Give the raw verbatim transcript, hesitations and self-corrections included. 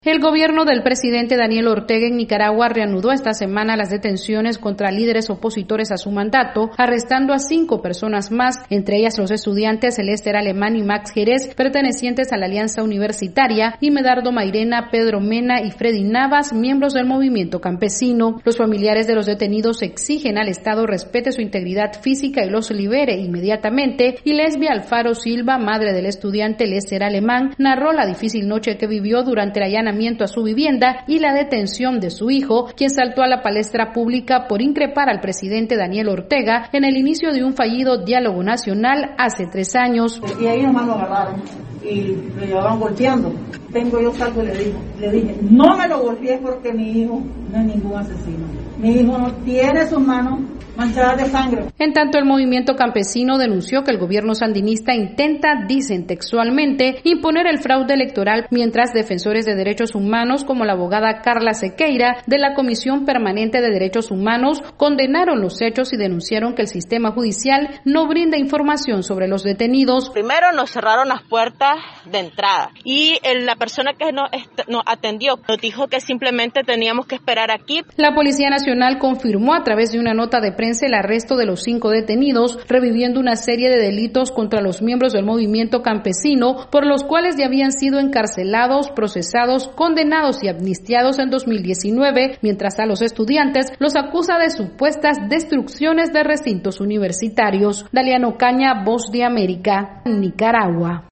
El gobierno del presidente Daniel Ortega en Nicaragua reanudó esta semana las detenciones contra líderes opositores a su mandato, arrestando a cinco personas más, entre ellas los estudiantes Elester Alemán y Max Jerez, pertenecientes a la Alianza Universitaria, y Medardo Mairena, Pedro Mena y Freddy Navas, miembros del movimiento campesino. Los familiares de los detenidos exigen al Estado respete su integridad física y los libere inmediatamente, y Lesbia Alfaro Silva, madre del estudiante Elester Alemán, narró la difícil noche que vivió durante la allanamiento a su vivienda y la detención de su hijo, quien saltó a la palestra pública por increpar al presidente Daniel Ortega en el inicio de un fallido diálogo nacional hace tres años. Y ahí nomás lo agarraron y lo llevaban golpeando. Tengo yo salgo y le dije, le dije, no me lo golpees porque mi hijo no es ningún asesino. Mi hijo no tiene sus manos manchadas de sangre. En tanto, el movimiento campesino denunció que el gobierno sandinista intenta, dicen textualmente, imponer el fraude electoral, mientras defensores de derechos humanos como la abogada Carla Sequeira de la Comisión Permanente de Derechos Humanos condenaron los hechos y denunciaron que el sistema judicial no brinda información sobre los detenidos. Primero nos cerraron las puertas de entrada y la persona que nos, nos atendió nos dijo que simplemente teníamos que esperar aquí. La Policía Nacional confirmó a través de una nota de prensa el arresto de los cinco detenidos, reviviendo una serie de delitos contra los miembros del movimiento campesino, por los cuales ya habían sido encarcelados, procesados, condenados y amnistiados en dos mil diecinueve, mientras a los estudiantes los acusa de supuestas destrucciones de recintos universitarios. Daliano Caña, Voz de América, Nicaragua.